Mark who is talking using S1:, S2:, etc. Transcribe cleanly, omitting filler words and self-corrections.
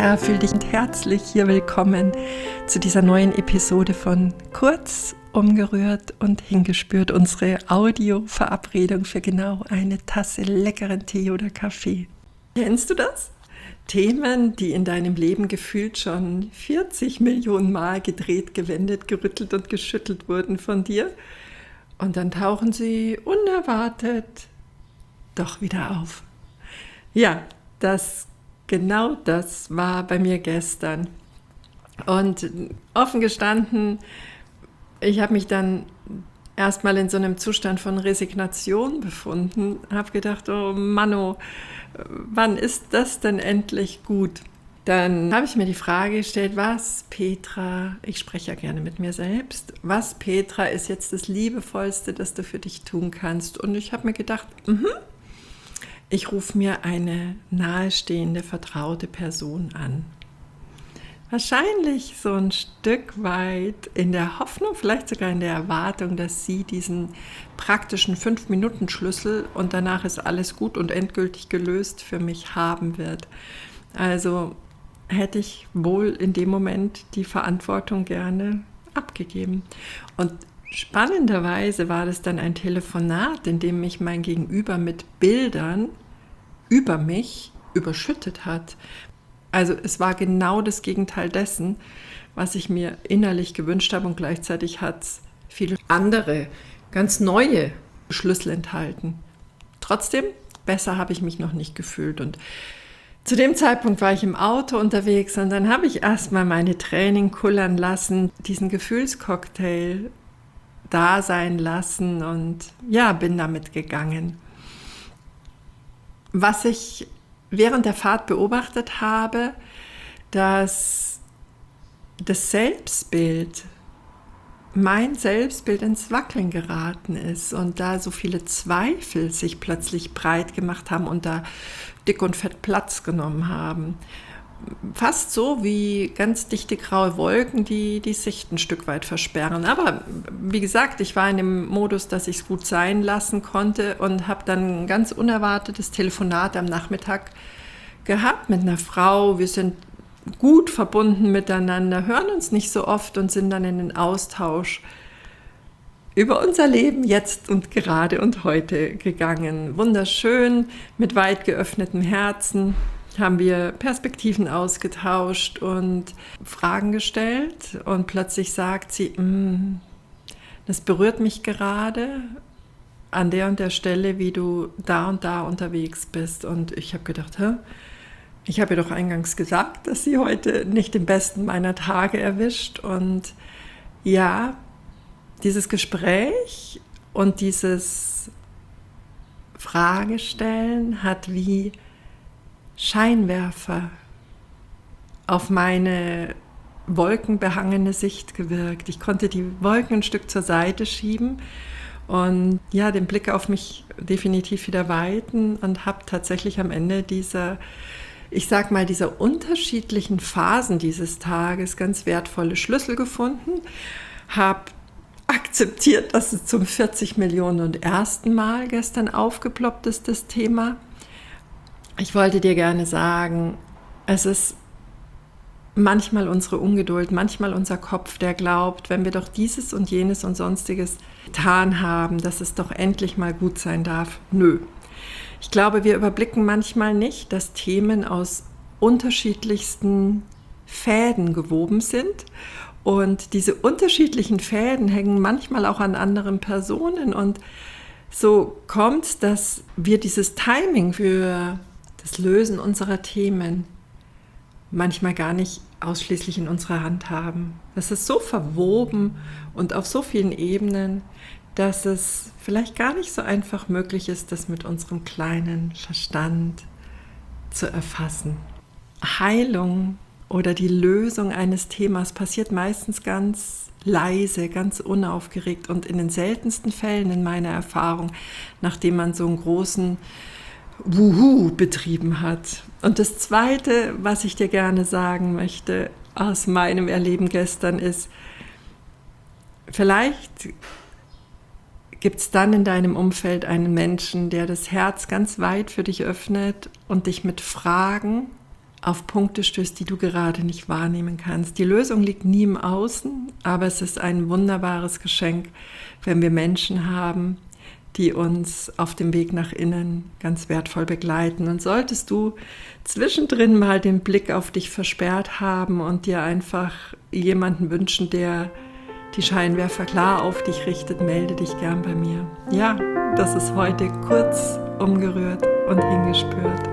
S1: Ja, fühl dich herzlich hier willkommen zu dieser neuen Episode von Kurz, umgerührt und hingespürt. Unsere Audio-Verabredung für genau eine Tasse leckeren Tee oder Kaffee. Kennst du das? Themen, die in deinem Leben gefühlt schon 40 Millionen Mal gedreht, gewendet, gerüttelt und geschüttelt wurden von dir. Und dann tauchen sie unerwartet doch wieder auf. Ja, genau das war bei mir gestern. Und offen gestanden, ich habe mich dann erstmal in so einem Zustand von Resignation befunden, habe gedacht, oh Mann, wann ist das denn endlich gut? Dann habe ich mir die Frage gestellt, was Petra, ich spreche ja gerne mit mir selbst, was Petra ist jetzt das Liebevollste, das du für dich tun kannst? Und ich habe mir gedacht, ich rufe mir eine nahestehende, vertraute Person an. Wahrscheinlich so ein Stück weit in der Hoffnung, vielleicht sogar in der Erwartung, dass sie diesen praktischen 5-Minuten-Schlüssel und danach ist alles gut und endgültig gelöst für mich haben wird. Also hätte ich wohl in dem Moment die Verantwortung gerne abgegeben. Und spannenderweise war das dann ein Telefonat, in dem mich mein Gegenüber mit Bildern über mich überschüttet hat. Also es war genau das Gegenteil dessen, was ich mir innerlich gewünscht habe und gleichzeitig hat es viele andere, ganz neue Schlüssel enthalten. Trotzdem, besser habe ich mich noch nicht gefühlt und zu dem Zeitpunkt war ich im Auto unterwegs und dann habe ich erstmal meine Tränen kullern lassen, diesen Gefühlscocktail da sein lassen und ja, bin damit gegangen. Was ich während der Fahrt beobachtet habe, dass das Selbstbild, mein Selbstbild ins Wackeln geraten ist und da so viele Zweifel sich plötzlich breit gemacht haben und da dick und fett Platz genommen haben. Fast so wie ganz dichte graue Wolken, die die Sicht ein Stück weit versperren. Aber wie gesagt, ich war in dem Modus, dass ich es gut sein lassen konnte und habe dann ein ganz unerwartetes Telefonat am Nachmittag gehabt mit einer Frau. Wir sind gut verbunden miteinander, hören uns nicht so oft und sind dann in den Austausch über unser Leben jetzt und gerade und heute gegangen. Wunderschön, mit weit geöffnetem Herzen haben wir Perspektiven ausgetauscht und Fragen gestellt und plötzlich sagt sie, das berührt mich gerade an der und der Stelle, wie du da und da unterwegs bist. Und ich habe gedacht, ich habe ihr doch eingangs gesagt, dass sie heute nicht den besten meiner Tage erwischt. Und ja, dieses Gespräch und dieses Fragestellen hat wie Scheinwerfer auf meine wolkenbehangene Sicht gewirkt. Ich konnte die Wolken ein Stück zur Seite schieben und ja, den Blick auf mich definitiv wieder weiten und habe tatsächlich am Ende dieser unterschiedlichen Phasen dieses Tages ganz wertvolle Schlüssel gefunden, habe akzeptiert, dass es zum 40 Millionen und ersten Mal gestern aufgeploppt ist, das Thema. Ich wollte dir gerne sagen, es ist manchmal unsere Ungeduld, manchmal unser Kopf, der glaubt, wenn wir doch dieses und jenes und sonstiges getan haben, dass es doch endlich mal gut sein darf. Nö. Ich glaube, wir überblicken manchmal nicht, dass Themen aus unterschiedlichsten Fäden gewoben sind und diese unterschiedlichen Fäden hängen manchmal auch an anderen Personen und so kommt es, dass wir dieses Timing für das Lösen unserer Themen manchmal gar nicht ausschließlich in unserer Hand haben. Das ist so verwoben und auf so vielen Ebenen, dass es vielleicht gar nicht so einfach möglich ist, das mit unserem kleinen Verstand zu erfassen. Heilung oder die Lösung eines Themas passiert meistens ganz leise, ganz unaufgeregt und in den seltensten Fällen in meiner Erfahrung, nachdem man so einen großen Wuhu betrieben hat. Und das Zweite, was ich dir gerne sagen möchte aus meinem Erleben gestern ist, vielleicht gibt es dann in deinem Umfeld einen Menschen, der das Herz ganz weit für dich öffnet und dich mit Fragen auf Punkte stößt, die du gerade nicht wahrnehmen kannst. Die Lösung liegt nie im Außen, aber es ist ein wunderbares Geschenk, wenn wir Menschen haben, die uns auf dem Weg nach innen ganz wertvoll begleiten. Und solltest du zwischendrin mal den Blick auf dich versperrt haben und dir einfach jemanden wünschen, der die Scheinwerfer klar auf dich richtet, melde dich gern bei mir. Ja, das ist heute kurz umgerührt und hingespürt.